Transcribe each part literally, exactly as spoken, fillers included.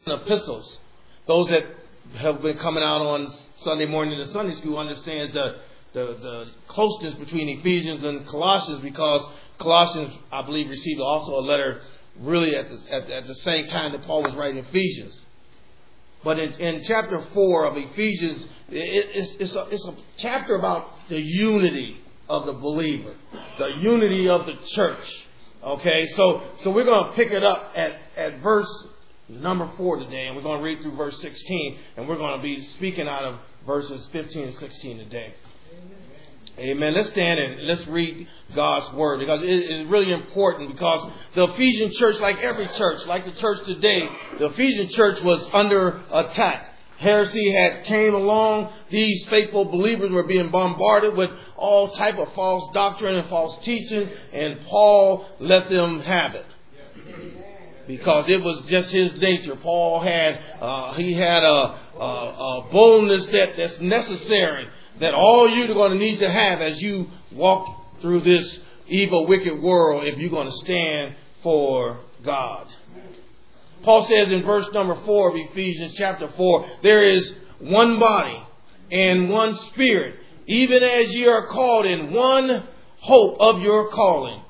epistles. Those that have been coming out on Sunday morning to Sunday school understands the, the, the closeness between Ephesians and Colossians, because Colossians, I believe, received also a letter really at the, at, at the same time that Paul was writing Ephesians. But in, in chapter four of Ephesians, it, it's, it's, a, it's a chapter about the unity of the believer, the unity of the church. Okay, so so we're going to pick it up at, at verse number four today, and we're going to read through verse sixteen, and we're going to be speaking out of verses fifteen and sixteen today. Amen. Amen. Let's stand and let's read God's word, because it is really important, because the Ephesian church, like every church, like the church today, the Ephesian church was under attack. Heresy had came along. These faithful believers were being bombarded with all type of false doctrine and false teachings, and Paul let them have it, because it was just his nature. Paul had uh, he had a, a, a boldness that, that's necessary, that all you're going to need to have as you walk through this evil, wicked world, if you're going to stand for God. Paul says in verse number four of Ephesians chapter four, there is one body and one spirit, even as ye are called in one hope of your calling,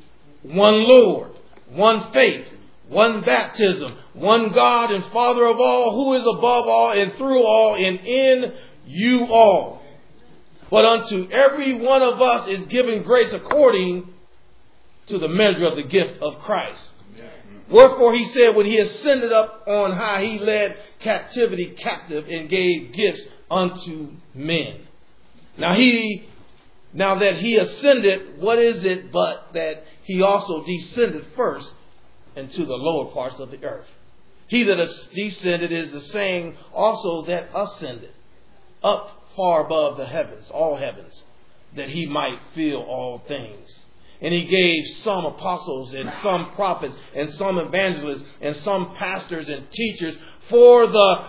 one Lord, one faith, one baptism, one God and Father of all, who is above all and through all and in you all. But unto every one of us is given grace according to the measure of the gift of Christ. Wherefore he said, when he ascended up on high, he led captivity captive and gave gifts unto men. Now he, now that he ascended, what is it but that he also descended first into the lower parts of the earth? He that descended is the same also that ascended up far above the heavens, all heavens, that he might fill all things. And he gave some apostles and some prophets and some evangelists and some pastors and teachers for the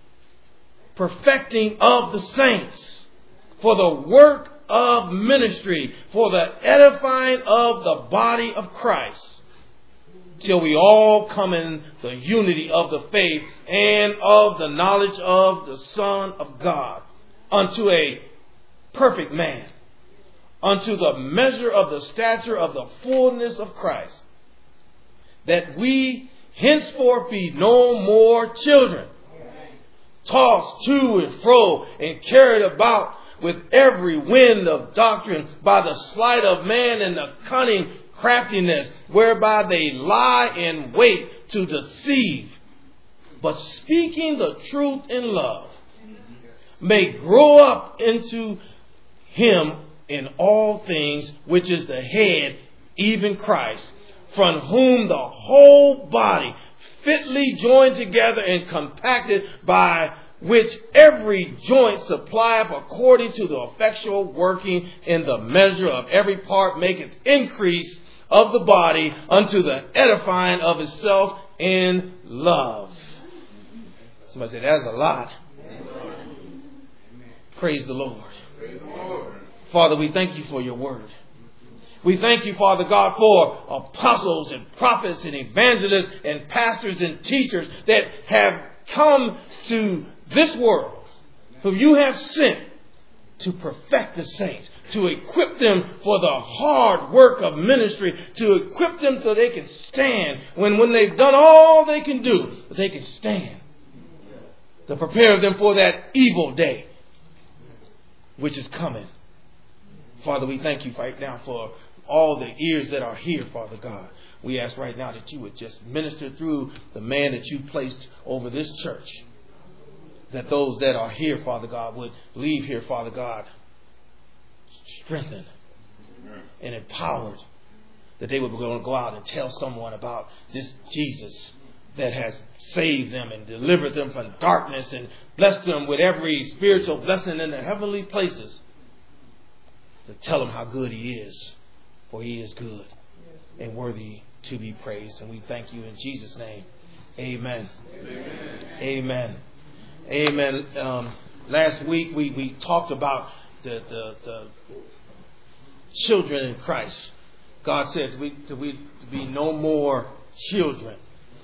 perfecting of the saints, for the work of ministry, for the edifying of the body of Christ, till we all come in the unity of the faith and of the knowledge of the Son of God, unto a perfect man, unto the measure of the stature of the fullness of Christ, that we henceforth be no more children, tossed to and fro and carried about with every wind of doctrine by the sleight of man and the cunning craftiness whereby they lie in wait to deceive, but speaking the truth in love, may grow up into him in all things, which is the head, even Christ, from whom the whole body, fitly joined together and compacted by which every joint supplieth according to the effectual working in the measure of every part, maketh increase of the body unto the edifying of itself in love. Somebody say, that's a lot. Praise the Lord. Praise the Lord. Father, we thank you for your word. We thank you, Father God, for apostles and prophets and evangelists and pastors and teachers that have come to this world, whom you have sent to perfect the saints, to equip them for the hard work of ministry, to equip them so they can stand when, when they've done all they can do, they can stand, to prepare them for that evil day which is coming. Father, we thank you right now for all the ears that are here, Father God. We ask right now that you would just minister through the man that you placed over this church, that those that are here, Father God, would leave here, Father God, strengthened and empowered, that they would be going to go out and tell someone about this Jesus that has saved them and delivered them from darkness and blessed them with every spiritual blessing in the heavenly places, to tell them how good he is, for he is good and worthy to be praised. And we thank you in Jesus' name. Amen. Amen. Amen. Amen. Um, last week we, we talked about the, the, the children in Christ. God said we, to, we, to be no more children.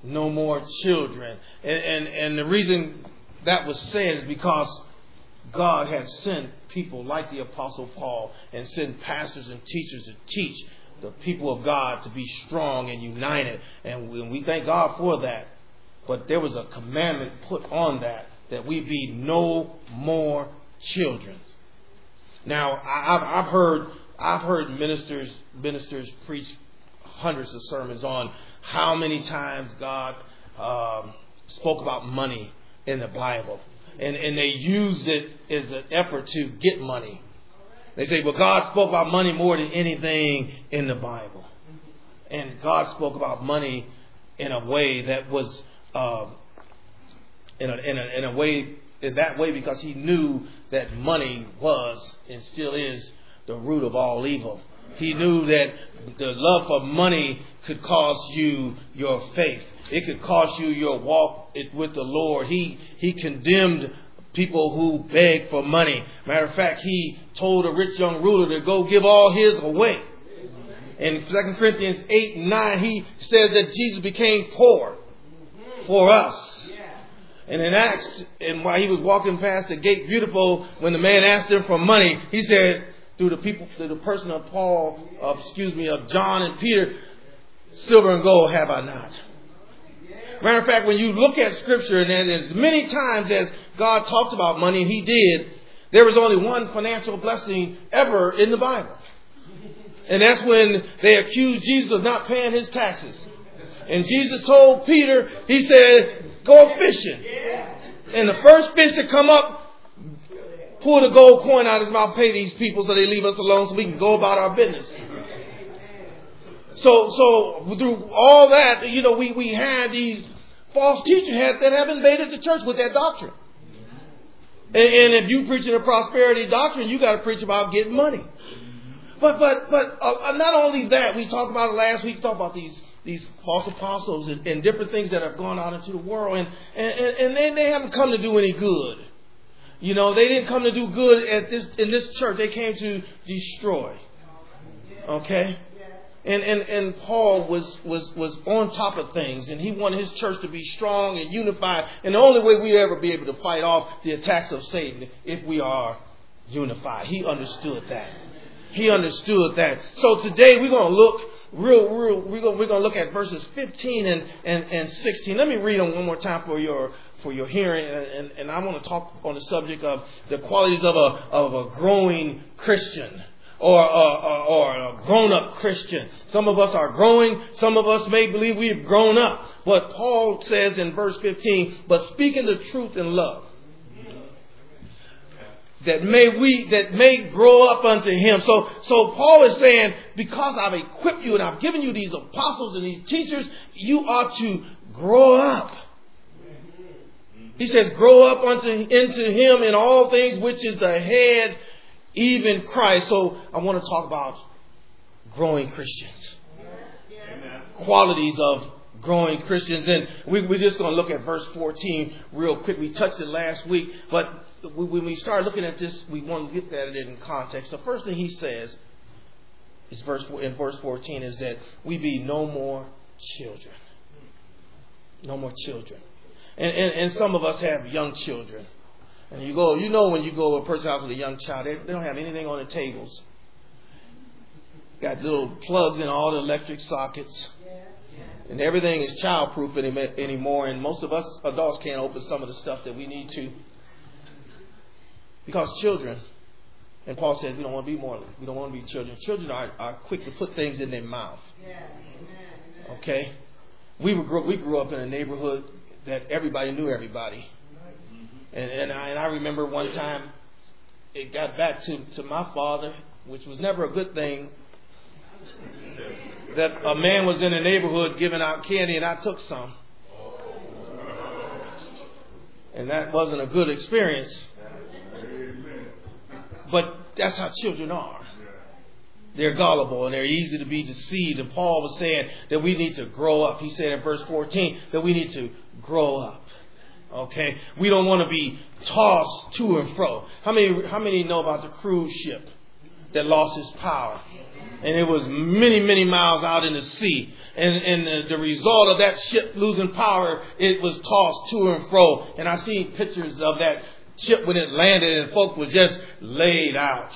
no more children. And, and, and the reason that was said is because God had sent people like the Apostle Paul and sent pastors and teachers to teach the people of God to be strong and united. And we, and we thank God for that. But there was a commandment put on that, that we be no more children. Now, I've, I've heard I've heard ministers ministers preach hundreds of sermons on how many times God um, spoke about money in the Bible. And, and they use it as an effort to get money. They say, well, God spoke about money more than anything in the Bible. And God spoke about money in a way that was, uh, in, a, in, a, in a way, in that way, because he knew that money was and still is the root of all evil. He knew that the love for money could cost you your faith. It could cost you your walk with the Lord. He he condemned people who beg for money. Matter of fact, he told a rich young ruler to go give all his away. In Second Corinthians eight and nine, he says that Jesus became poor for us. And in Acts, and while he was walking past the gate beautiful, when the man asked him for money, he said, through the people, through the person of Paul, uh, excuse me, of John and Peter, silver and gold have I not. Matter of fact, when you look at Scripture, and as many times as God talked about money, and He did, there was only one financial blessing ever in the Bible. And that's when they accused Jesus of not paying his taxes. And Jesus told Peter, He said, go fishing. And the first fish to come up, pull the gold coin out of his mouth, pay these people so they leave us alone so we can go about our business. So, so through all that, you know, we, we had these false teachers that have invaded the church with that doctrine. And, and if you preaching a prosperity doctrine, you got to preach about getting money. But, but, but uh, not only that, we talked about it last week. We talked about these these false apostles and, and different things that have gone out into the world, and and, and they, they haven't come to do any good. You know, they didn't come to do good at this in this church. They came to destroy. Okay? And and, and Paul was, was, was on top of things, and he wanted his church to be strong and unified. And the only way we ever be able to fight off the attacks of Satan if we are unified. He understood that. He understood that. So today we're going to look real, real. We're going we're going to look at verses fifteen and, and, and sixteen. Let me read them one more time for your for your hearing, and, and, and I want to talk on the subject of the qualities of a of a growing Christian. Or, or, or a grown-up Christian. Some of us are growing. Some of us may believe we've grown up. But Paul says in verse fifteen, but speaking the truth in love, that may we that may grow up unto him. So, so Paul is saying, because I've equipped you and I've given you these apostles and these teachers, you ought to grow up. He says, grow up unto into him in all things, which is the head, even Christ. So I want to talk about growing Christians. Amen. Qualities of growing Christians. And we, we're just going to look at verse fourteen real quick. We touched it last week. But when we start looking at this, we want to get at it in context. The first thing he says is verse in verse fourteen is that we be no more children. No more children. And, and, and some of us have young children. And you go, you know, when you go to a person's house with a young child, they, they don't have anything on the tables. Got little plugs in all the electric sockets. And everything is childproof any, anymore. And most of us adults can't open some of the stuff that we need to. Because children, and Paul says we don't want to be more, we don't want to be children. Children are, are quick to put things in their mouth. Okay? We were we grew up in a neighborhood that everybody knew everybody. And, and, I, and I remember one time it got back to, to my father, which was never a good thing, that a man was in the neighborhood giving out candy and I took some. And that wasn't a good experience. But that's how children are. They're gullible and they're easy to be deceived. And Paul was saying that we need to grow up. He said in verse fourteen that we need to grow up. Okay, we don't want to be tossed to and fro. How many? How many know about the cruise ship? that lost its power. And it was many, many miles out in the sea. And, and the, the result of that ship losing power, it was tossed to and fro. And I seen pictures of that ship when it landed and folk was just laid out.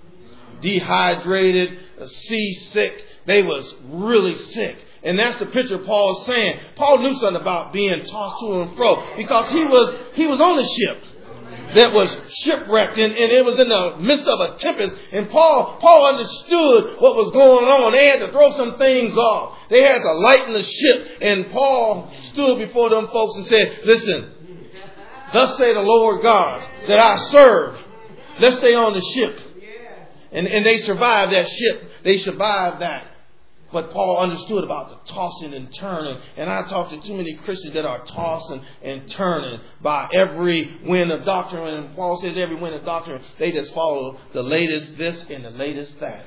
Dehydrated, seasick. They was really sick. And that's the picture Paul's saying. Paul knew something about being tossed to and fro because he was he was on the ship that was shipwrecked, and, and it was in the midst of a tempest. And Paul Paul understood what was going on. They had to throw some things off. They had to lighten the ship. And Paul stood before them folks and said, listen, thus say the Lord God that I serve. Let's stay on the ship. And, and they survived that ship. They survived that. But Paul understood about the tossing and turning. And I talk to too many Christians that are tossing and turning by every wind of doctrine. And Paul says every wind of doctrine, they just follow the latest this and the latest that.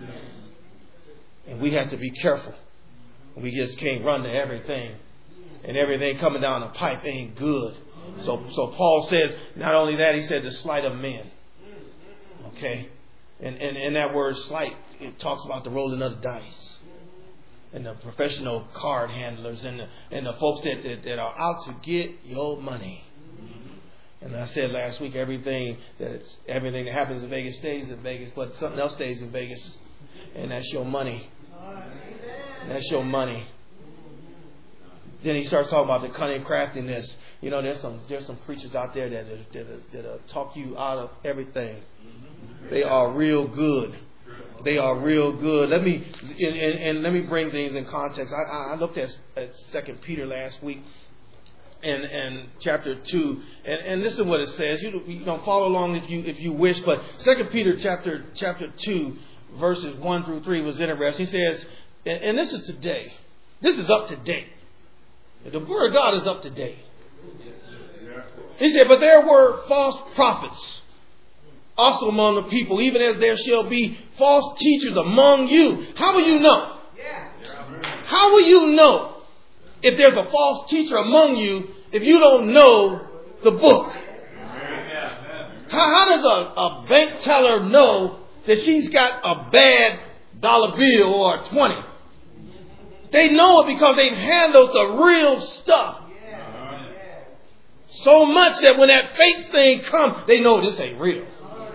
And we have to be careful. We just can't run to everything. And everything coming down the pipe ain't good. So, so Paul says, not only that, he said the sleight of men. Okay? And, and, and that word sleight, it talks about the rolling of the dice. And the professional card handlers and the, and the folks that, that, that are out to get your money. And I said last week, everything that it's, everything that happens in Vegas stays in Vegas, but something else stays in Vegas. And that's your money. And that's your money. Then he starts talking about the cunning craftiness. You know, there's some there's some preachers out there that that, that, that talk you out of everything. They are real good. They are real good. Let me and, and, and let me bring things in context. I, I looked at, at Second Peter last week, and and chapter two, and, and this is what it says. You you know follow along if you if you wish, but Second Peter chapter chapter two, verses one through three was interesting. He says, and, and this is today. This is up to date. The word of God is up to date. He said, but there were false prophets also among the people, even as there shall be false teachers among you. How will you know? How will you know if there's a false teacher among you if you don't know the book? How, how does a, a bank teller know that she's got a bad dollar bill or a twenty? They know it because they've handled the real stuff. So much that when that fake thing comes, they know this ain't real.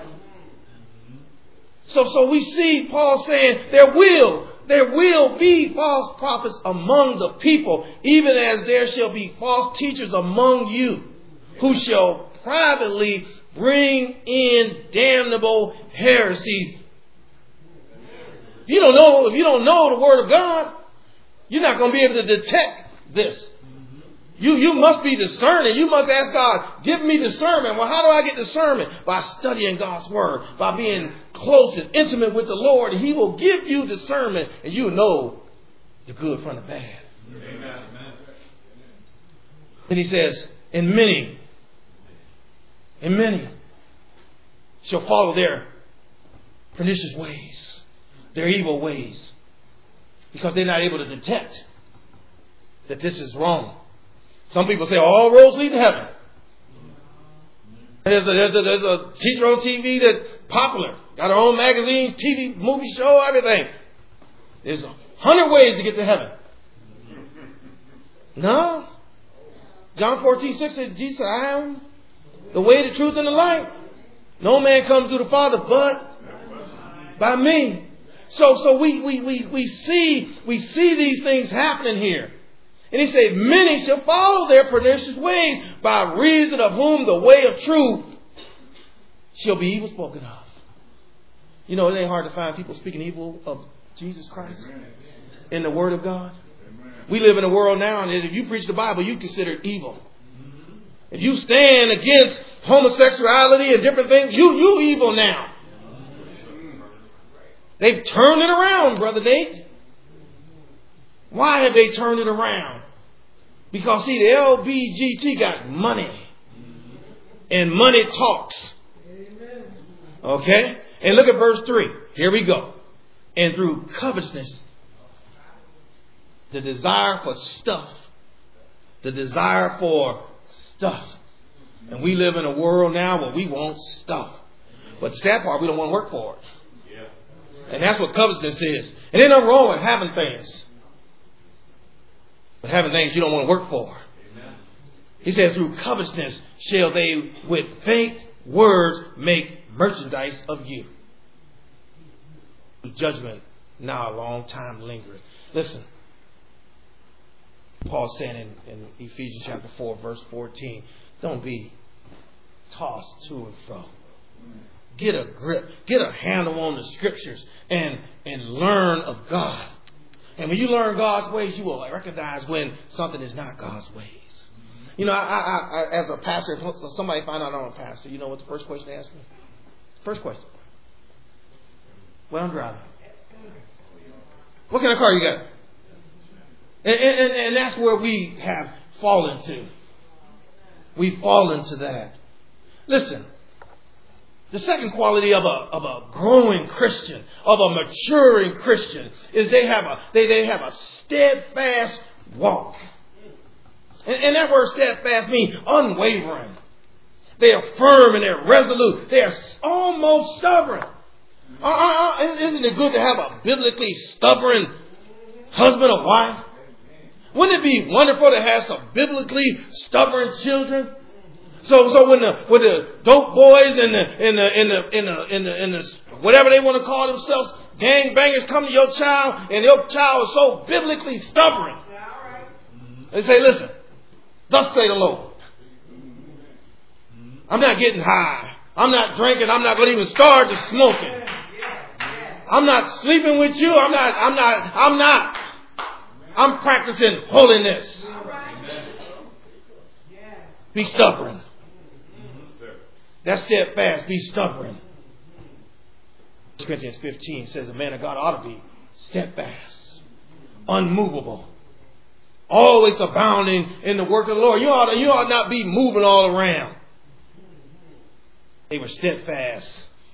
So, so we see Paul saying there will, there will be false prophets among the people, even as there shall be false teachers among you, who shall privately bring in damnable heresies. You don't know, if you don't know the Word of God, you're not going to be able to detect this. You you must be discerning. You must ask God, give me discernment. Well, how do I get discernment? By studying God's Word. By being close and intimate with the Lord. And He will give you discernment. And you know the good from the bad. Amen. And He says, and many, and many shall follow their pernicious ways. Their evil ways. Because they're not able to detect that this is wrong. Some people say all roads lead to heaven. There's a, there's a, there's a teacher on T V that's popular. Got her own magazine, T V, movie show, everything. There's a hundred ways to get to heaven. No. John fourteen six says, Jesus, I am the way, the truth, and the life. No man comes to the Father but by me. So so we, we, we, we see we see these things happening here. And he said, many shall follow their pernicious ways, by reason of whom the way of truth shall be evil spoken of. You know, it ain't hard to find people speaking evil of Jesus Christ in the Word of God. We live in a world now, and if you preach the Bible, you consider it evil. If you stand against homosexuality and different things, you you evil now. They've turned it around, Brother Nate. Why have they turned it around? Because, see, the L B G T got money. And money talks. Okay? And look at verse three. Here we go. And through covetousness, the desire for stuff. The desire for stuff. And we live in a world now where we want stuff. But the sad part, we don't want to work for it. And that's what covetousness is. And there's nothing wrong with having things. But having things you don't want to work for. He says, through covetousness shall they with faint words make merchandise of you. Judgment now a long time lingering. Listen. Paul said in, in Ephesians chapter four, verse fourteen, don't be tossed to and fro. Get a grip. Get a handle on the scriptures and, and learn of God. And when you learn God's ways, you will recognize when something is not God's ways. You know, I, I, I, as a pastor, if somebody find out I'm a pastor, you know what the first question they ask me? First question. What I'm driving. What kind of car you got? And, and, and that's where we have fallen to. We've fallen to that. Listen. The second quality of a of a growing Christian, of a maturing Christian, is they have a they, they have a steadfast walk. And, and that word steadfast means unwavering. They are firm and they're resolute. They are almost stubborn. Uh, uh, uh, isn't it good to have a biblically stubborn husband or wife? Wouldn't it be wonderful to have some biblically stubborn children? So, so when the when the dope boys and the and the and the and the and the, and the whatever they want to call themselves, gang bangers, come to your child, and your child is so biblically stubborn, they say, "Listen, thus say the Lord. I'm not getting high. I'm not drinking. I'm not going to even start to smoking. I'm not sleeping with you. I'm not. I'm not. I'm not. I'm practicing holiness. Be stubborn." That's steadfast. Be stubborn. First Corinthians fifteen says a man of God ought to be steadfast, unmovable, always abounding in the work of the Lord. You ought to, you ought not be moving all around. They were steadfast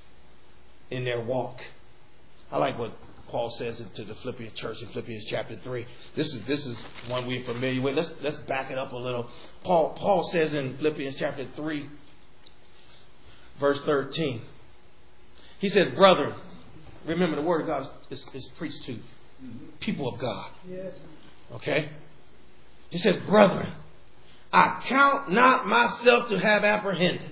in their walk. I like what Paul says to the Philippian church in Philippians chapter three. This is this is one we're familiar with. Let's let's back it up a little. Paul Paul says in Philippians chapter three, verse thirteen. He said, "Brethren," remember the word of God is, is preached to people of God. Okay? He said, "Brethren, I count not myself to have apprehended,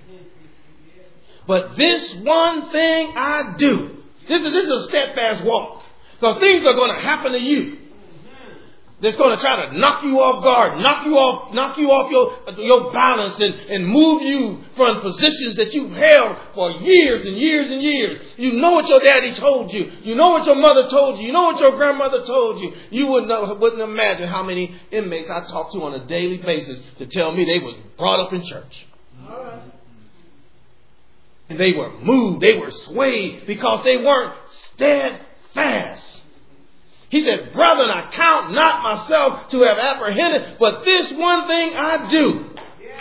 but this one thing I do." This is this is a steadfast walk. Because things are going to happen to you that's going to try to knock you off guard, knock you off, knock you off your your balance, and, and move you from positions that you've held for years and years and years. You know what your daddy told you. You know what your mother told you. You know what your grandmother told you. You wouldn't know, wouldn't imagine how many inmates I talk to on a daily basis to tell me they was brought up in church. All right. And they were moved, they were swayed because they weren't steadfast. He said, "Brethren, I count not myself to have apprehended, but this one thing I do,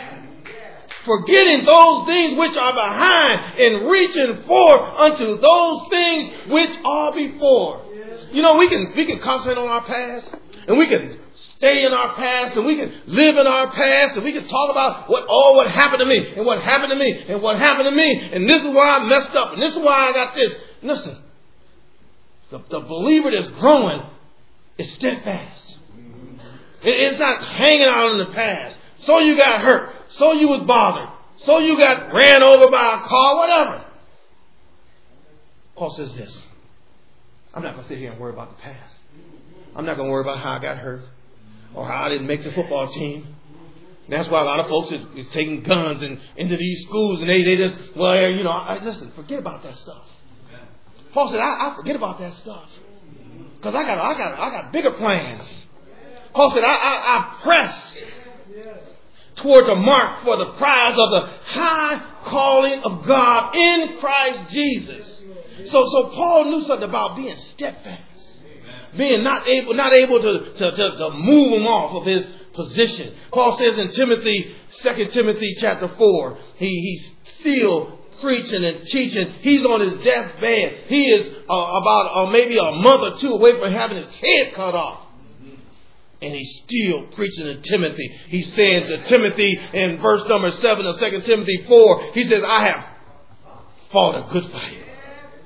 forgetting those things which are behind and reaching forth unto those things which are before." You know, we can we can concentrate on our past, and we can stay in our past, and we can live in our past, and we can talk about what all what happened to me, and what happened to me, and what happened to me, and this is why I messed up, and this is why I got this. Listen, the, the believer that's growing is steadfast. It, it's not hanging out in the past. So you got hurt, so you was bothered, so you got ran over by a car, whatever. Paul says this: I'm not going to sit here and worry about the past. I'm not going to worry about how I got hurt or how I didn't make the football team. And that's why a lot of folks are, is taking guns and into these schools, and they, they just, well, you know, I, listen, forget about that stuff. Paul said, I, I forget about that stuff because I got, I got, I got bigger plans. Paul said, I, I, I press toward the mark for the prize of the high calling of God in Christ Jesus. So, so Paul knew something about being steadfast. Being not able, not able to, to, to, to move him off of his position. Paul says in Timothy, Second Timothy chapter four, he, he's still preaching and teaching. He's on his deathbed. He is uh, about uh, maybe a month or two away from having his head cut off. And he's still preaching to Timothy. He's saying to Timothy in verse number seven of Second Timothy four, he says, "I have fought a good fight.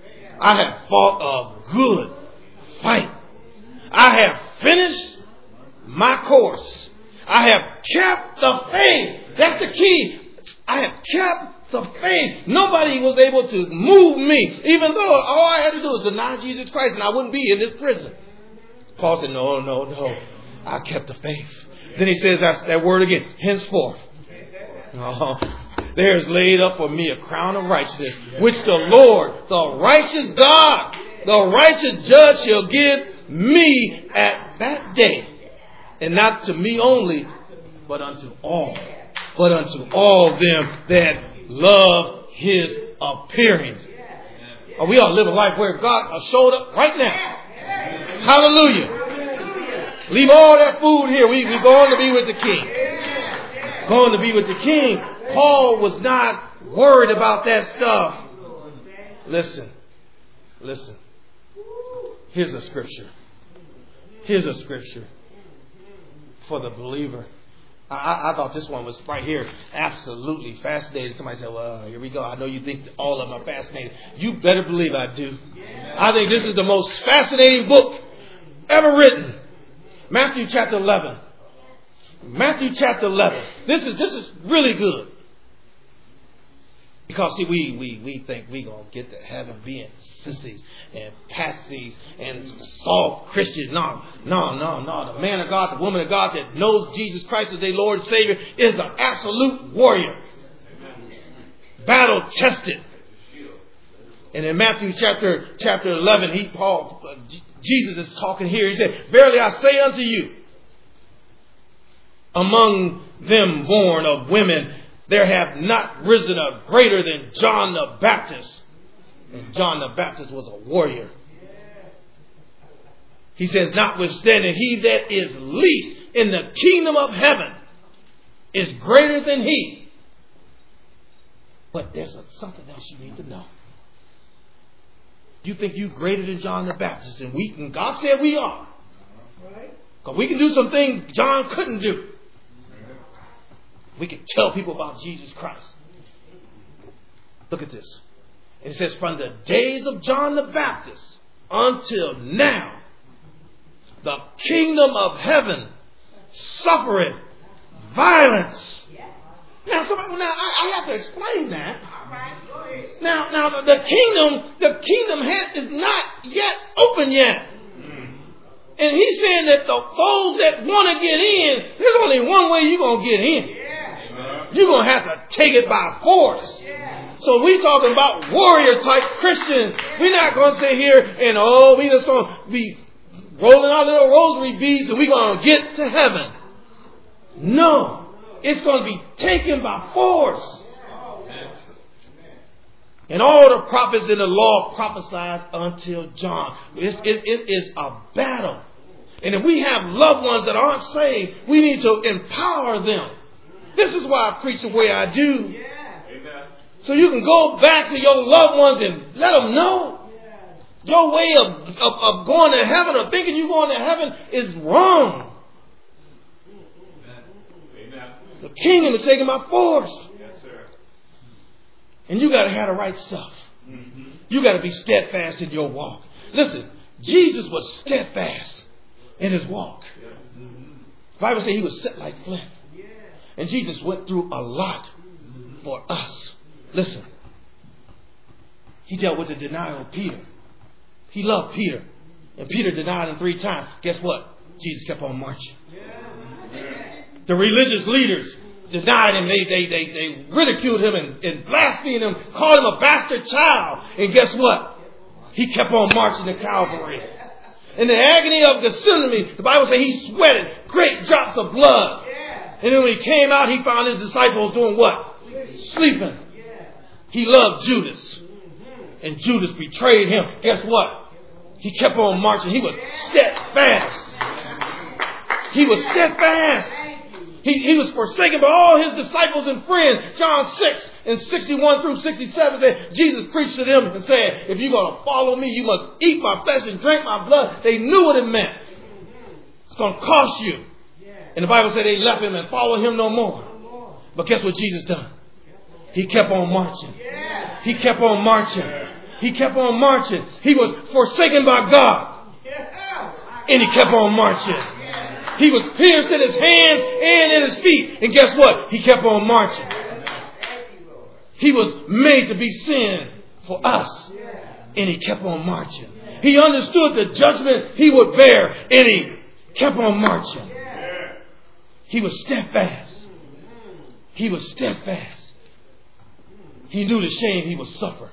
I have fought a good fight. I have finished my course. I have kept the faith. That's the key. I have kept the faith. Nobody was able to move me, even though all I had to do was deny Jesus Christ and I wouldn't be in this prison. Paul said, no, no, no. I kept the faith. Then he says that, that word again, henceforth. Oh, there's laid up for me a crown of righteousness, which the Lord, the righteous God, the righteous judge shall give me at that day. And not to me only, but unto all. But unto all them that love his appearing. Oh, we ought to live a life where God showed up right now. Hallelujah. Leave all that food here. We, we're going to be with the King. Going to be with the King. Paul was not worried about that stuff. Listen. Listen. Here's a scripture. Here's a scripture for the believer. I, I thought this one was right here absolutely fascinating. Somebody said, well, here we go. I know you think all of them are fascinating. You better believe I do. I think this is the most fascinating book ever written. Matthew chapter eleven. Matthew chapter eleven. This is this is really good. Because see, we, we, we think we're going to get to heaven being sissies and patsies and soft Christians. No, no, no, no. The man of God, the woman of God that knows Jesus Christ as their Lord and Savior is an absolute warrior. Battle tested. And in Matthew chapter chapter eleven, he Paul uh, Jesus is talking here. He said, verily I say unto you, among them born of women, there have not risen a greater than John the Baptist. And John the Baptist was a warrior. He says, notwithstanding, he that is least in the kingdom of heaven is greater than he. But there's a, something else you need to know. You think you greater than John the Baptist, and we, and God said we are. Because we can do some things John couldn't do. We can tell people about Jesus Christ. Look at this. It says, from the days of John the Baptist until now, the kingdom of heaven suffereth violence. Now, somebody, now I, I have to explain that. Now, now the kingdom, the kingdom has, is not yet open yet. And he's saying that the those that want to get in, there's only one way you're going to get in. You're going to have to take it by force. So we're talking about warrior type Christians. We're not going to sit here and, oh, we're just going to be rolling our little rosary beads and we're going to get to heaven. No. It's going to be taken by force. And all the prophets in the law prophesied until John. It's, it, it is a battle. And if we have loved ones that aren't saved, we need to empower them. This is why I preach the way I do. Yeah. So you can go back to your loved ones and let them know. Yeah. Your way of, of, of going to heaven or thinking you're going to heaven is wrong. Amen. The kingdom is taken by force. Yes, sir. And you got to have the right stuff. Mm-hmm. You got to be steadfast in your walk. Listen, Jesus was steadfast in his walk. Mm-hmm. The Bible says he was set like flint. And Jesus went through a lot for us. Listen. He dealt with the denial of Peter. He loved Peter. And Peter denied him three times. Guess what? Jesus kept on marching. The religious leaders denied him. They, they, they, they ridiculed him and, and blasphemed him. Called him a bastard child. And guess what? He kept on marching to Calvary. In the agony of Gethsemane, the Bible says he sweated great drops of blood. And then when he came out, he found his disciples doing what? Sleeping. He loved Judas. And Judas betrayed him. Guess what? He kept on marching. He was steadfast. He was steadfast. He, he was forsaken by all his disciples and friends. John six and sixty-one through sixty-seven said, Jesus preached to them and said, if you're going to follow me, you must eat my flesh and drink my blood. They knew what it meant. It's going to cost you. And the Bible said they left him and followed him no more. But guess what Jesus done? He kept on marching. He kept on marching. He kept on marching. He was forsaken by God. And he kept on marching. He was pierced in his hands and in his feet. And guess what? He kept on marching. He was made to be sin for us. And he kept on marching. He understood the judgment he would bear. And he kept on marching. He was steadfast. He was steadfast. He knew the shame he would suffer.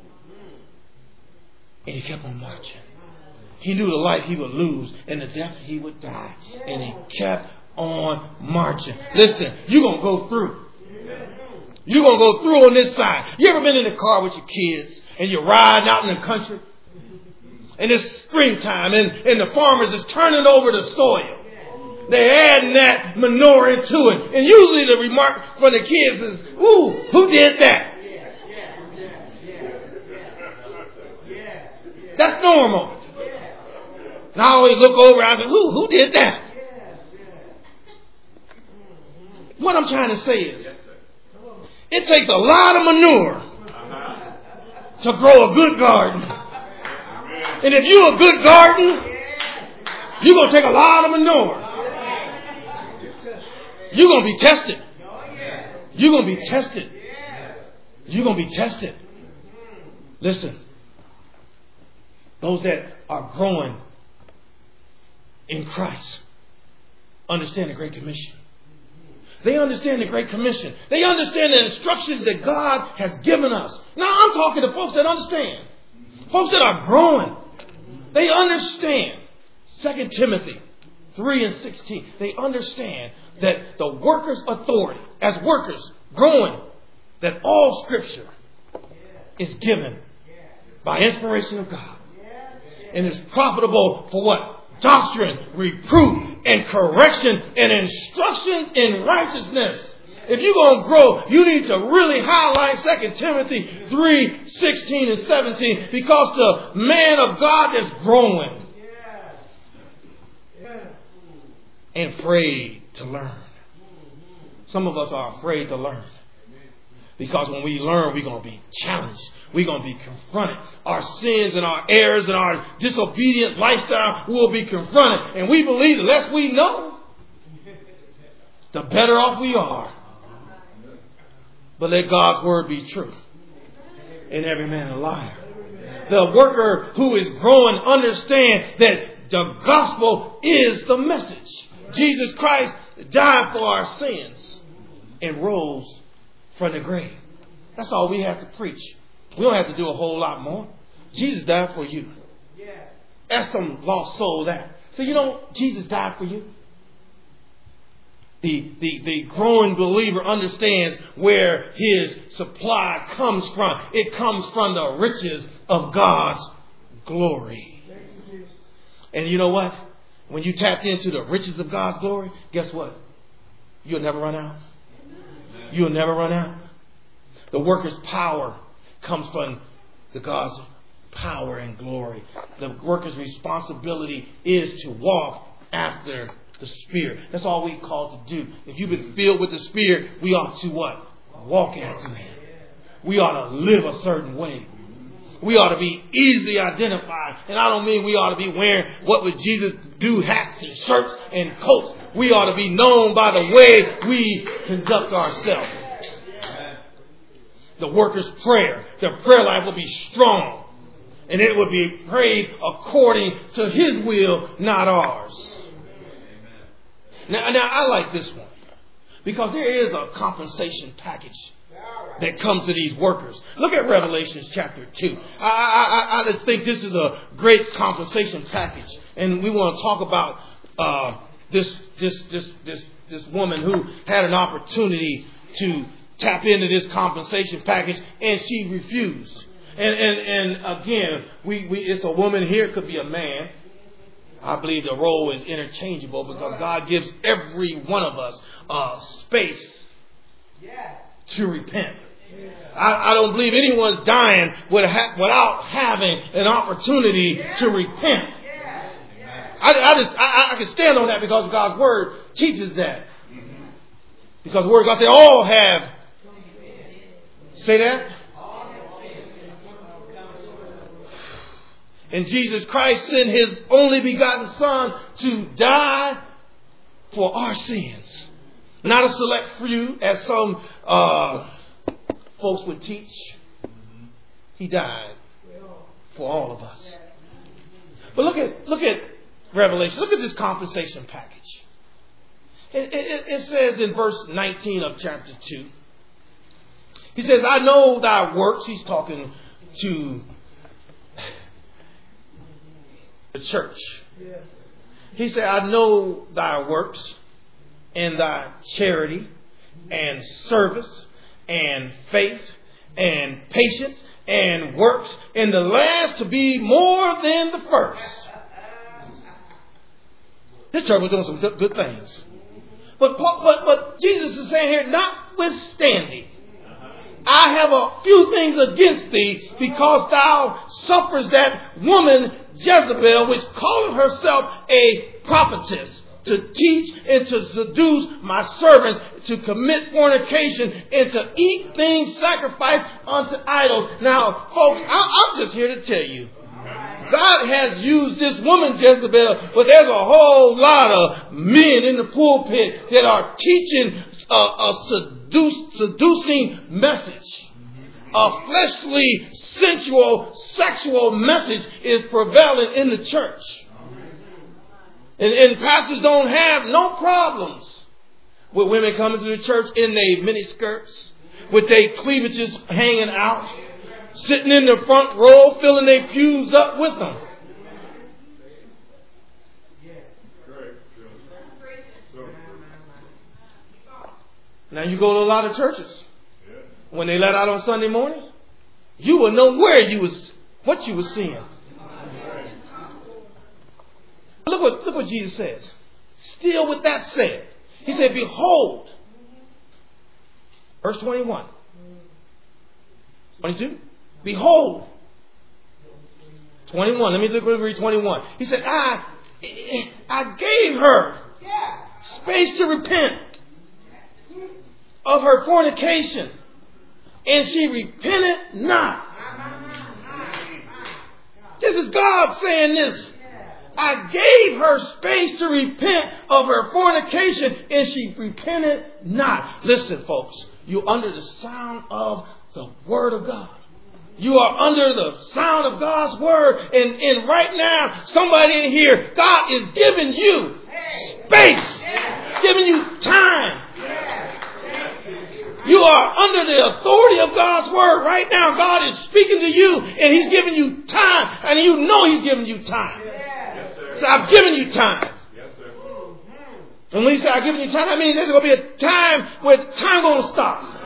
And he kept on marching. He knew the life he would lose and the death he would die. And he kept on marching. Listen, you're going to go through. You're going to go through on this side. You ever been in the car with your kids and you're riding out in the country? And it's springtime and, and the farmers is turning over the soil. They're adding that manure into it. And usually the remark from the kids is, ooh, who did that? That's normal. And I always look over and I say, ooh, who did that? What I'm trying to say is, it takes a lot of manure to grow a good garden. And if you're a good garden, you're going to take a lot of manure. You're going to be tested. You're going to be tested. You're going to be tested. Listen. Those that are growing in Christ understand the Great Commission. They understand the Great Commission. They understand the instructions that God has given us. Now I'm talking to folks that understand. Folks that are growing. They understand. Second Timothy three and sixteen. They understand that the worker's authority, as workers growing, that all Scripture is given by inspiration of God. And is profitable for what? Doctrine, reproof, and correction, and instructions in righteousness. If you're going to grow, you need to really highlight Second Timothy three, sixteen and seventeen, because the man of God is growing and afraid to learn. Some of us are afraid to learn. Because when we learn, we're going to be challenged. We're going to be confronted. Our sins and our errors and our disobedient lifestyle will be confronted. And we believe the less we know, the better off we are. But let God's word be true. And every man a liar. The worker who is growing understands that the gospel is the message. Jesus Christ died for our sins and rose from the grave. That's all we have to preach. We don't have to do a whole lot more. Jesus died for you. Ask some lost soul that. So you know, Jesus died for you. The, the, the growing believer understands where his supply comes from. It comes from the riches of God's glory. And you know what? When you tap into the riches of God's glory, guess what? You'll never run out. You'll never run out. The worker's power comes from the God's power and glory. The worker's responsibility is to walk after the Spirit. That's all we called to do. If you've been filled with the Spirit, we ought to what? Walk after Him. We ought to live a certain way. We ought to be easily identified. And I don't mean we ought to be wearing what would Jesus do, hats and shirts and coats. We ought to be known by the way we conduct ourselves. The worker's prayer, the prayer life will be strong. And it will be prayed according to His will, not ours. Now, now I like this one. Because there is a compensation package that comes to these workers. Look at Revelation chapter two. I, I, I, I just think this is a great compensation package. And we want to talk about uh, this, this, this, this, this woman who had an opportunity to tap into this compensation package, and she refused. And and, and again, we, we it's a woman here, it could be a man. I believe the role is interchangeable because God gives every one of us uh, space to repent. I, I don't believe anyone's dying without having an opportunity to repent. I, I just I, I can stand on that because God's word teaches that. Because the word of God says all have. Say that. And Jesus Christ sent his only begotten Son to die for our sins. Not a select few, as some uh, folks would teach. He died for all of us. But look at look at Revelation. Look at this compensation package. It, it, it says in verse nineteen of chapter two. He says, I know thy works. He's talking to the church. He said, I know thy works and thy charity and service and faith and patience and works in the last to be more than the first. This church was doing some good, good things. But, but, but Jesus is saying here, notwithstanding, I have a few things against thee, because thou suffers that woman Jezebel, which calleth herself a prophetess, to teach and to seduce my servants to commit fornication and to eat things sacrificed unto idols. Now, folks, I, I'm just here to tell you, God has used this woman Jezebel, but there's a whole lot of men in the pulpit that are teaching a, a seduce, seducing message. A fleshly, sensual, sexual message is prevailing in the church. And, and pastors don't have no problems with women coming to the church in their mini skirts, with their cleavages hanging out, sitting in the front row, filling their pews up with them. Now you go to a lot of churches. When they let out on Sunday morning, you will know where you was, what you was seeing. Look what, look what Jesus says. Still with that said, he said, behold, verse twenty-one, twenty-two, behold, twenty-one, let me look at read twenty-one. He said, I, I gave her space to repent of her fornication, and she repented not. This is God saying this. I gave her space to repent of her fornication, and she repented not. Listen, folks, you're under the sound of the Word of God. You are under the sound of God's Word. And, and right now, somebody in here, God is giving you space, giving you time. You are under the authority of God's Word. Right now, God is speaking to you, and He's giving you time. And you know He's giving you time. So I've given you time. Yes, sir. And when he said I've given you time, I mean there's going to be a time where time going to stop.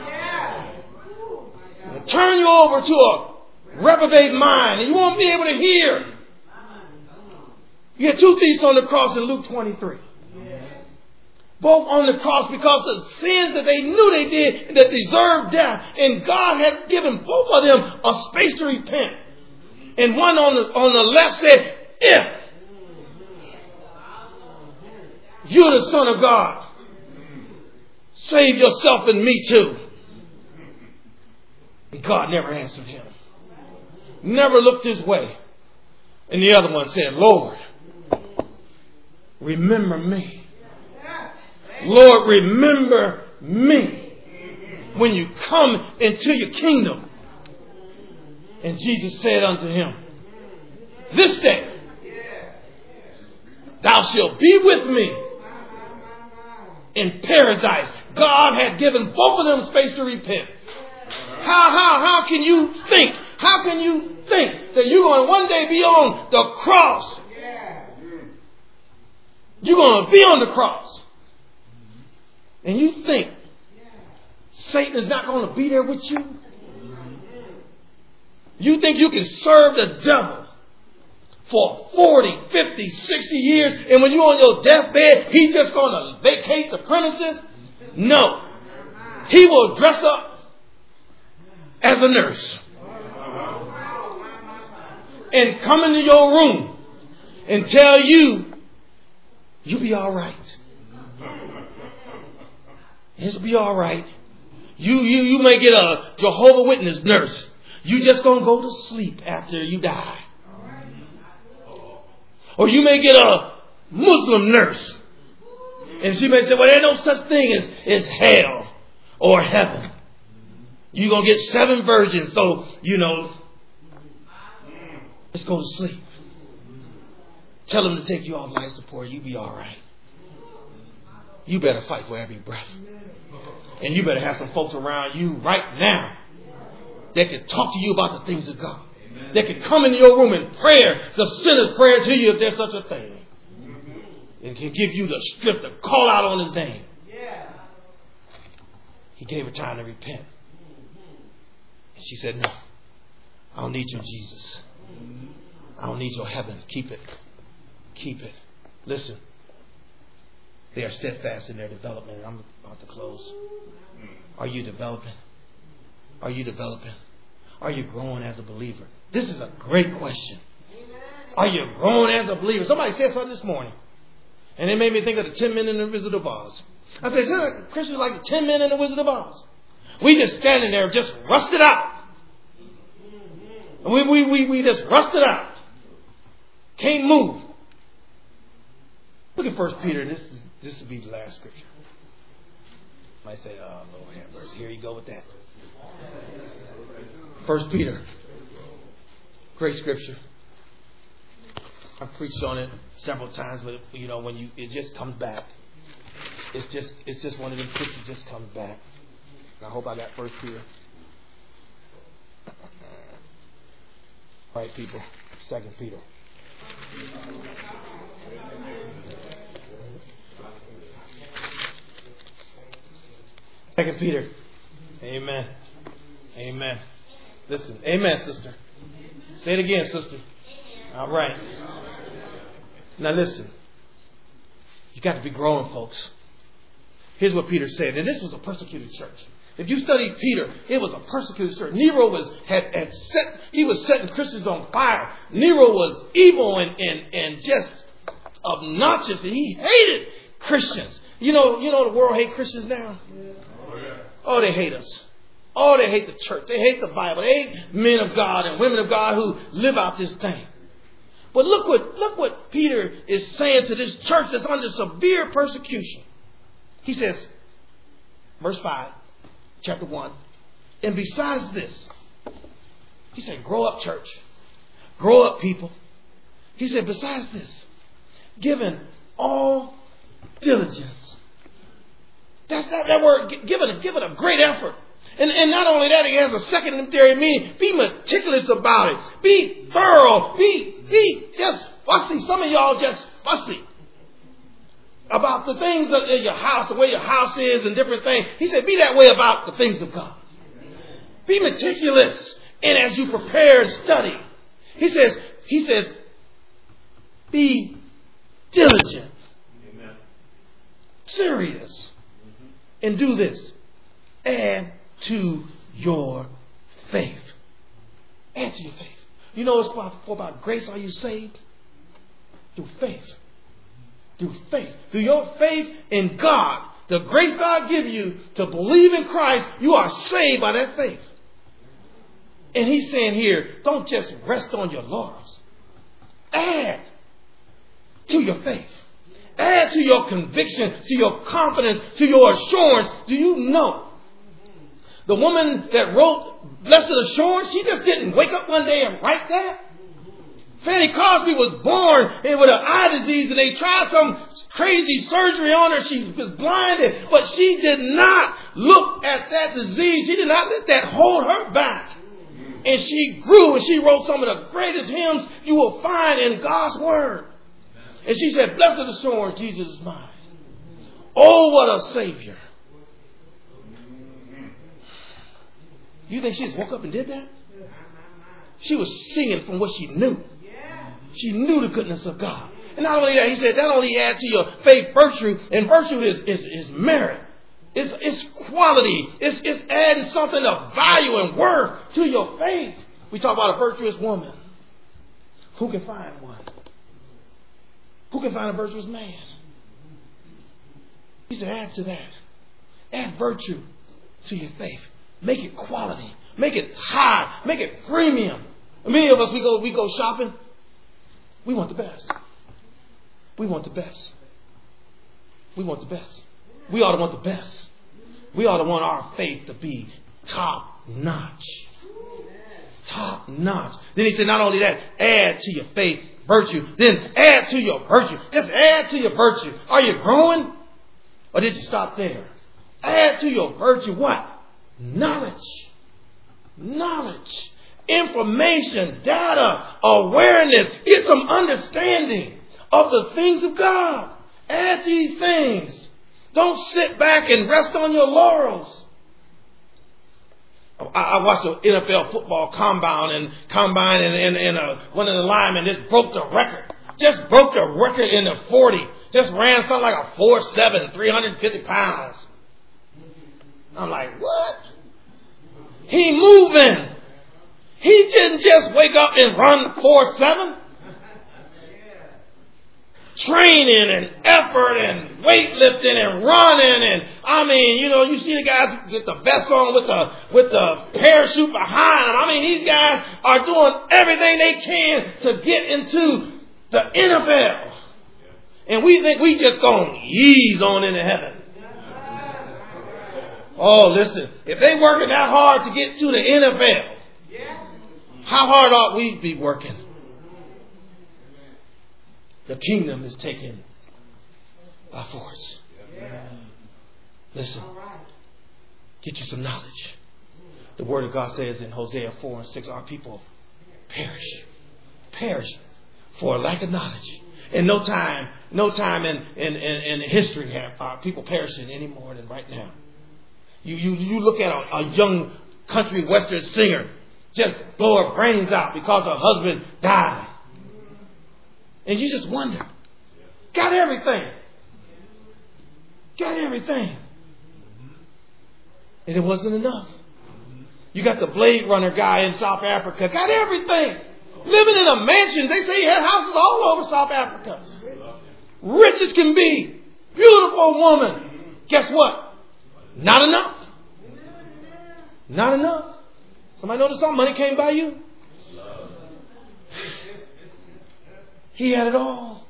Yeah. Turn you over to a reprobate mind, and you won't be able to hear. You had two thieves on the cross in Luke twenty-three. Both on the cross because of sins that they knew they did that deserved death. And God had given both of them a space to repent. And one on the, on the left said, if you're the Son of God, save yourself and me too. And God never answered him. Never looked his way. And the other one said, Lord, remember me. Lord, remember me when you come into your kingdom. And Jesus said unto him, this day thou shalt be with me in paradise. God had given both of them space to repent. How, how, how can you think? How can you think that you're going to one day be on the cross? You're going to be on the cross. And you think Satan is not going to be there with you? You think you can serve the devil for forty, fifty, sixty years, and when you're on your deathbed, he's just going to vacate the premises? No. He will dress up as a nurse and come into your room and tell you, you'll be all right. It'll be all right. You, you, you may get a Jehovah's Witness nurse. You just going to go to sleep after you die. Or you may get a Muslim nurse. And she may say, well, there's no such thing as, as hell or heaven. You're going to get seven virgins. So, you know, let's go to sleep. Tell them to take you off life support. You be all right. You better fight for every breath. And you better have some folks around you right now that can talk to you about the things of God. Amen. That can come into your room and prayer, the sinner's prayer to you if there's such a thing. And can give you the strength to call out on His name. Yeah. He gave her time to repent. And she said, no, I don't need you, Jesus. I don't need your heaven. Keep it. Keep it. Listen. They are steadfast in their development. And I'm about to close. Are you developing? Are you developing? Are you growing as a believer? This is a great question. Are you growing as a believer? Somebody said something this morning. And it made me think of the ten men in the Wizard of Oz. I said, isn't Christians like the ten men in the Wizard of Oz? We just standing there just rusted out. We, we, we, we just rusted out. Can't move. Look at First Peter. This is This will be the last scripture. Might say, oh, Lord have mercy. Here you go with that. First Peter. Great scripture. I've preached on it several times, but you know, when you it just comes back. It's just it's just one of them scriptures that just comes back. And I hope I got First Peter. All right, people. Second Peter. Second Peter. Amen. Amen. Listen. Amen, sister. Say it again, sister. All right. Now listen. You got to be growing, folks. Here's what Peter said. And this was a persecuted church. If you study Peter, it was a persecuted church. Nero was had, had set he was setting Christians on fire. Nero was evil and, and, and just obnoxious, and he hated Christians. You know, you know the world hate Christians now? Oh, they hate us. Oh, they hate the church. They hate the Bible. They hate men of God and women of God who live out this thing. But look what look what Peter is saying to this church that's under severe persecution. He says, verse five, chapter one, and besides this, he said, grow up, church. Grow up, people. He said, besides this, given all diligence. That's that, that word, give it, a, give it a great effort. And, and not only that, it has a secondary meaning. Be meticulous about it. Be thorough. Be, be just fussy. Some of y'all just fussy about the things in your house, the way your house is and different things. He said, be that way about the things of God. Be meticulous. And as you prepare and study, he says, he says, be diligent. Amen. Serious. And do this. Add to your faith. Add to your faith. You know it's about, for about grace are you saved? Through faith. Through faith. Through your faith in God. The grace God give you to believe in Christ, you are saved by that faith. And he's saying here, don't just rest on your laurels. Add to your faith. Add to your conviction, to your confidence, to your assurance. Do you know? The woman that wrote Blessed Assurance, she just didn't wake up one day and write that. Fanny Crosby was born with an eye disease and they tried some crazy surgery on her. She was blinded, but she did not look at that disease. She did not let that hold her back. And she grew and she wrote some of the greatest hymns you will find in God's Word. And she said, Blessed Assurance, Jesus is mine. Oh, what a Savior. You think she just woke up and did that? She was singing from what she knew. She knew the goodness of God. And not only that, he said, not only add to your faith virtue, and virtue is, is, is merit. It's, it's quality. It's, it's adding something of value and worth to your faith. We talk about a virtuous woman. Who can find one? Who can find a virtuous man? He said, add to that. Add virtue to your faith. Make it quality. Make it high. Make it premium. Many of us, we go, we go shopping. We want the best. We want the best. We want the best. We ought to want the best. We ought to want our faith to be top notch. Top notch. Then he said, not only that, add to your faith virtue. Then add to your virtue. Just add to your virtue. Are you growing? Or did you stop there? Add to your virtue what? Knowledge. Knowledge. Information, data, awareness. Get some understanding of the things of God. Add these things. Don't sit back and rest on your laurels. I, I watched an N F L football combine and combine and, and, and uh, one of the linemen just broke the record. Just broke the record in the forty. Just ran something like a four seven, three hundred fifty pounds. I'm like, what? He moving. He didn't just wake up and run four seven. Training and effort and weightlifting and running and I mean, you know, you see the guys get the vest on with the with the parachute behind them. I mean, these guys are doing everything they can to get into the N F L, and we think we just gonna ease on into heaven. Oh, listen, if they working that hard to get to the N F L, how hard ought we be working? The kingdom is taken by force. Listen, get you some knowledge. The word of God says in Hosea four and six, our people perish. Perish for lack of knowledge. And no time, no time in, in, in, in history have uh, people perishing any more than right now. You, you, you look at a, a young country western singer just blow her brains out because her husband died. And you just wonder, got everything. Got everything. And it wasn't enough. You got the Blade Runner guy in South Africa, got everything. Living in a mansion. They say he had houses all over South Africa. Rich as can be. Beautiful woman. Guess what? Not enough. Not enough. Somebody notice something? Money came by you? He had it all.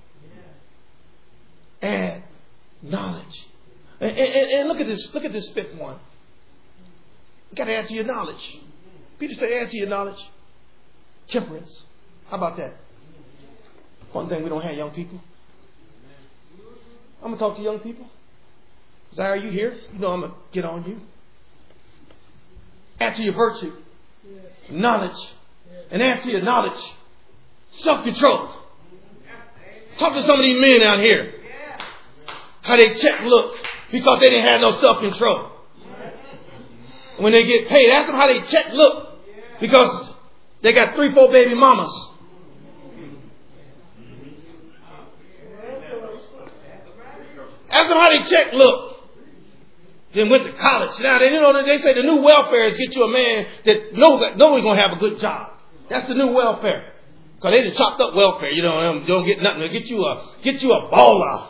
And knowledge. And, and, and look at this. Look at this fifth one. You got to add to your knowledge. Peter said, add to your knowledge. Temperance. How about that? One thing we don't have young people. I'm going to talk to young people. Zaire, are you here? You know I'm going to get on you. Add to your virtue. Knowledge. And add to your knowledge. Self-control. Talk to some of these men out here. How they check look because they didn't have no self-control. When they get paid, ask them how they check look because they got three, four baby mamas. Ask them how they check look. Then went to college. Now they you know they say the new welfare is get you a man that knows that know he's gonna have a good job. That's the new welfare. Because they just chopped up welfare. You know, don't get nothing. They'll get you a get you a baller.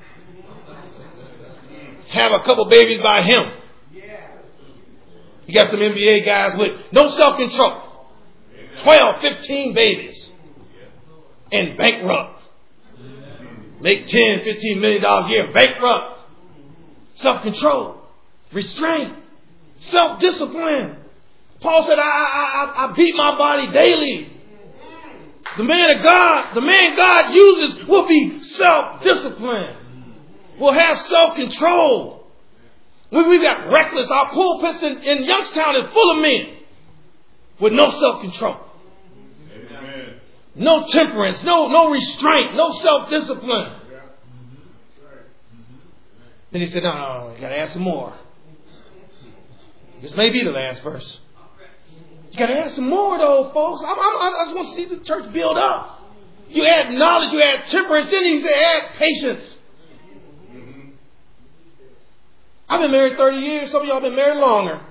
Have a couple babies by him. You got some N B A guys with no self-control. twelve, fifteen babies. And bankrupt. Make ten, fifteen million dollars a year. Bankrupt. Self-control. Restraint. Self-discipline. Paul said, I, I, I beat my body daily. The man of God, the man God uses will be self-disciplined. Will have self-control. We, we've got reckless. Our pulpits in, in Youngstown is full of men with no self-control. Amen. No temperance, no, no restraint, no self-discipline. Yeah. Then he said, no, no, no, you got to add some more. This may be the last verse. You got to add some more, though, folks. I, I, I just want to see the church build up. You add knowledge, you add temperance, then you say add patience. Mm-hmm. I've been married thirty years. Some of y'all been married longer.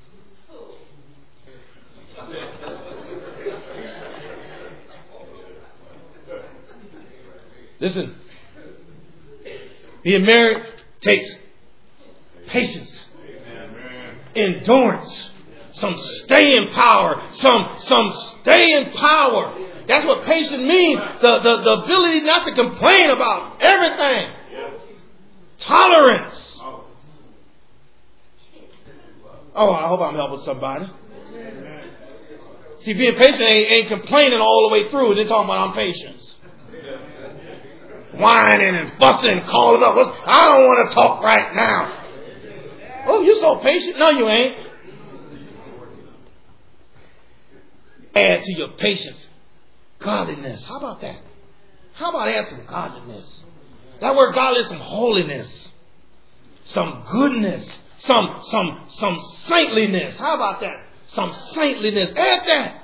Listen, being married takes patience, endurance, some staying power, some some staying power. That's what patient means. The, the, the ability not to complain about everything. Tolerance. Oh, I hope I'm helping somebody. See, being patient ain't, ain't complaining all the way through. They're talking about I'm patient. Whining and fussing and calling up. I don't want to talk right now. Oh, you're so patient. No, you ain't. Add to your patience godliness. How about that? How about add some godliness? That word godliness, some holiness, some goodness, some some some saintliness. How about that? Some saintliness. Add that.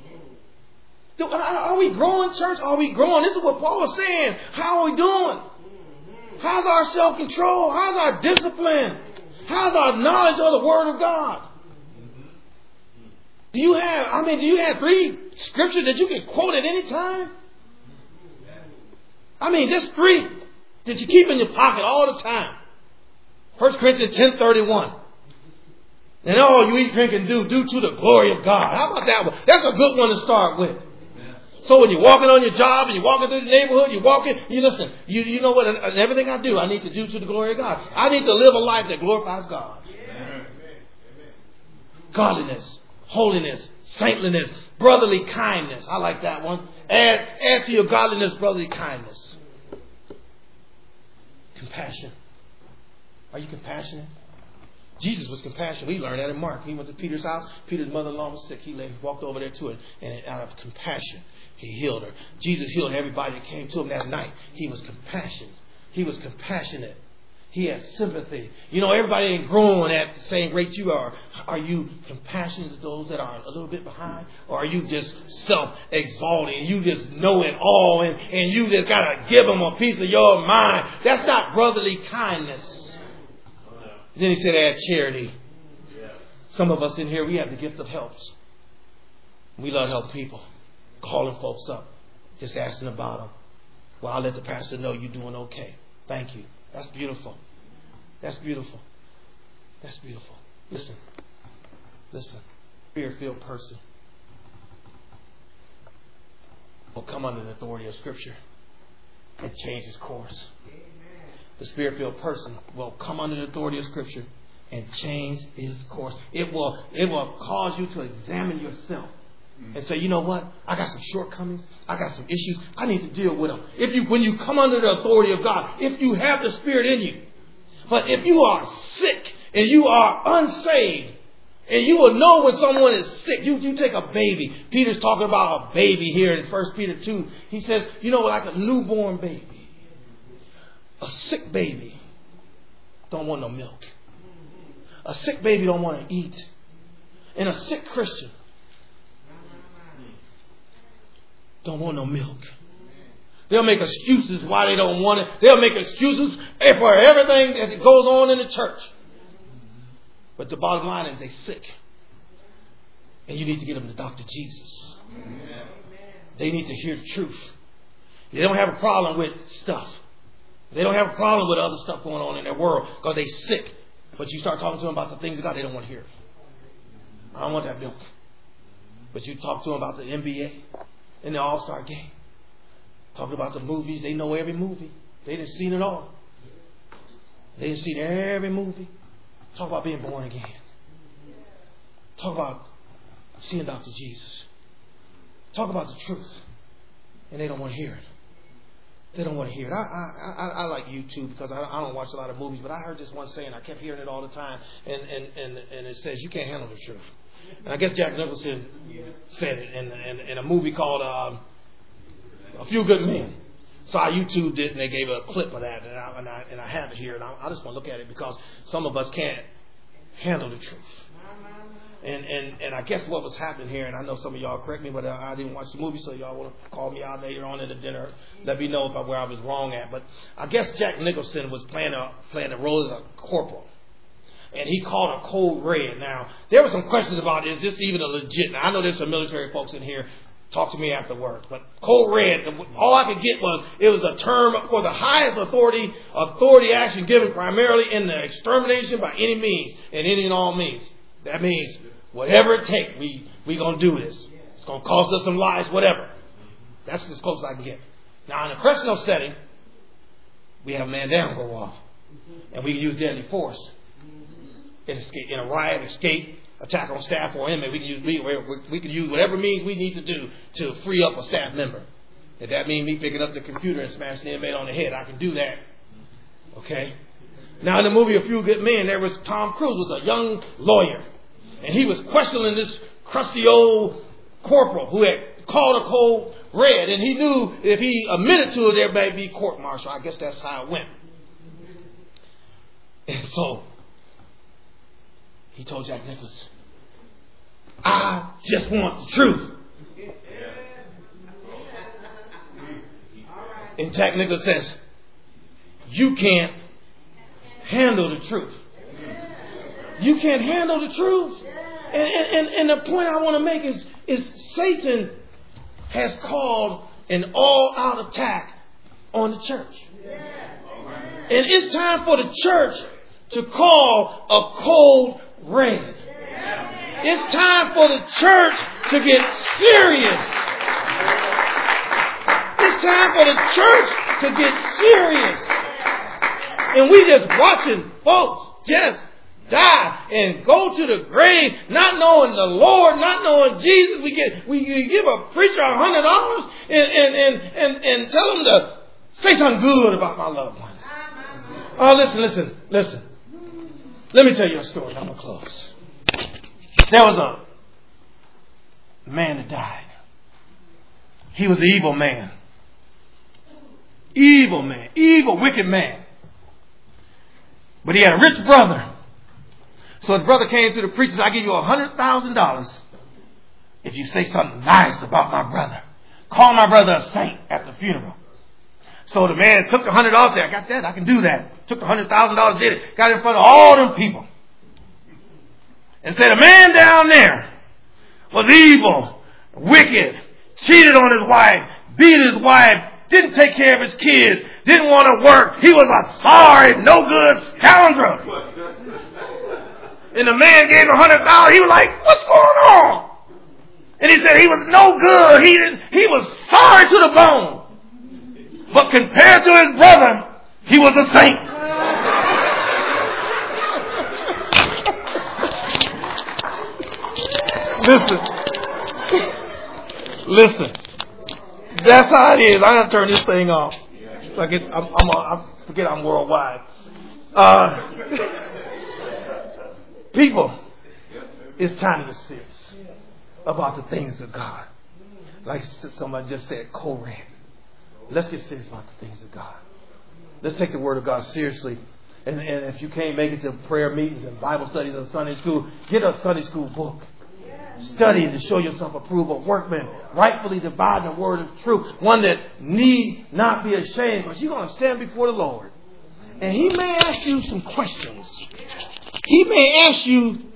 Are we growing, church? Are we growing? This is what Paul is saying. How are we doing? How's our self-control? How's our discipline? How's our knowledge of the Word of God? Do you have, I mean, do you have three scriptures that you can quote at any time? I mean, just three that you keep in your pocket all the time. First Corinthians ten thirty-one. And all you eat, drink, and do, do to the glory of God. How about that one? That's a good one to start with. So when you're walking on your job and you're walking through the neighborhood, you're walking, you listen, you, you know what, and, and everything I do, I need to do to the glory of God. I need to live a life that glorifies God. Amen. Godliness, holiness, saintliness, brotherly kindness. I like that one. Add, add to your godliness, brotherly kindness. Compassion. Are you compassionate? Jesus was compassionate. We learned that in Mark. He went to Peter's house. Peter's mother-in-law was sick. He walked over there to her, and out of compassion, he healed her. Jesus healed everybody that came to him that night. He was compassionate. He was compassionate. He had sympathy. You know, everybody ain't growing at the same rate you are. Are you compassionate to those that are a little bit behind? Or are you just self-exalting and you just know it all and, and you just got to give them a piece of your mind? That's not brotherly kindness. Then he said add charity. Some of us in here, we have the gift of helps. We love to help people. Calling folks up. Just asking about them. Well, I'll let the pastor know you're doing okay. Thank you. That's beautiful. That's beautiful. That's beautiful. Listen. Listen. Spirit-filled person will come under the authority of Scripture and change his course. The Spirit-filled person will come under the authority of Scripture and change his course. It will, it will cause you to examine yourself and say, you know what? I got some shortcomings. I got some issues. I need to deal with them. If you, when you come under the authority of God, if you have the Spirit in you, but if you are sick and you are unsaved, and you will know when someone is sick. You, you take a baby. Peter's talking about a baby here in First Peter two. He says, you know, like a newborn baby. A sick baby don't want no milk. A sick baby don't want to eat. And a sick Christian don't want no milk. They'll make excuses why they don't want it. They'll make excuses for everything that goes on in the church. But the bottom line is they're sick. And you need to get them to Doctor Jesus. They need to hear the truth. They don't have a problem with stuff. They don't have a problem with other stuff going on in their world because they're sick. But you start talking to them about the things of God, they don't want to hear it. I don't want that milk. But you talk to them about the N B A and the All-Star game. Talking about the movies, they know every movie. They didn't seen it all. They didn't seen every movie. Talk about being born again. Talk about seeing Doctor Jesus. Talk about the truth. And they don't want to hear it. They don't want to hear it. I I, I, I like YouTube because I, I don't watch a lot of movies, but I heard this one saying, I kept hearing it all the time, and, and, and, and it says, you can't handle the truth. And I guess Jack Nicholson said it in, in, in a movie called um, A Few Good Men. So I YouTubed it, and they gave a clip of that, and I, and I, and I had to hear it. I, I just want to look at it because some of us can't handle the truth. And, and and I guess what was happening here, and I know some of y'all correct me, but I, I didn't watch the movie, so y'all want to call me out later on in the dinner, let me know if I, where I was wrong at. But I guess Jack Nicholson was playing a playing a role as a corporal, and he called a code red. Now there were some questions about, is this even a legit? Now I know there's some military folks in here. Talk to me afterwards. But code red, all I could get was it was a term for the highest authority, authority action given primarily in the extermination by any means and any and all means. That means whatever it takes, we we gonna do this. It's gonna cost us some lives, whatever. That's as close as I can get. Now, in a correctional setting, we have a man down go off. And we can use deadly force. In, escape, in a riot, escape, attack on staff or inmate. We can use we, we can use whatever means we need to do to free up a staff member. If that means me picking up the computer and smashing the inmate on the head, I can do that. Okay? Now, in the movie A Few Good Men, there was Tom Cruise was a young lawyer. And he was questioning this crusty old corporal who had called a cold red. And he knew if he admitted to it, there may be court martial. I guess that's how it went. And so, he told Jack Nicholson, I just want the truth. And Jack Nicholson says, you can't handle the truth. You can't handle the truth. And, and, and the point I want to make is, is Satan has called an all-out attack on the church. And it's time for the church to call a cold red. It's time for the church to get serious. It's time for the church to get serious. And we just watching folks just die and go to the grave, not knowing the Lord, not knowing Jesus. We get we, we give a preacher a hundred dollars and and, and, and and tell him to say something good about my loved ones. Oh, listen, listen, listen. Let me tell you a story. I'm gonna close. There was a man that died. He was an evil man. Evil man. Evil, wicked man. But he had a rich brother. So his brother came to the preacher and said, I give you a hundred thousand dollars if you say something nice about my brother. Call my brother a saint at the funeral. So the man took the hundred dollars. I got that. I can do that. Took the hundred thousand dollars, did it. Got in front of all them people. And said, a man down there was evil, wicked, cheated on his wife, beat his wife, didn't take care of his kids, didn't want to work. He was a sorry, no good scoundrel. And the man gave a hundred dollars. He was like, what's going on? And he said he was no good. He didn't, he was sorry to the bone. But compared to his brother, he was a saint. Listen. Listen. That's how it is. I gotta turn this thing off. I get, I'm, I'm, I forget I'm worldwide. Uh, people, it's time to get serious about the things of God. Like somebody just said, Koran. Let's get serious about the things of God. Let's take the Word of God seriously. And, and if you can't make it to prayer meetings and Bible studies and Sunday school, get a Sunday school book. Study to show yourself approved, a workman, rightfully dividing the word of truth, one that need not be ashamed, because you're going to stand before the Lord. And He may ask you some questions. He may ask you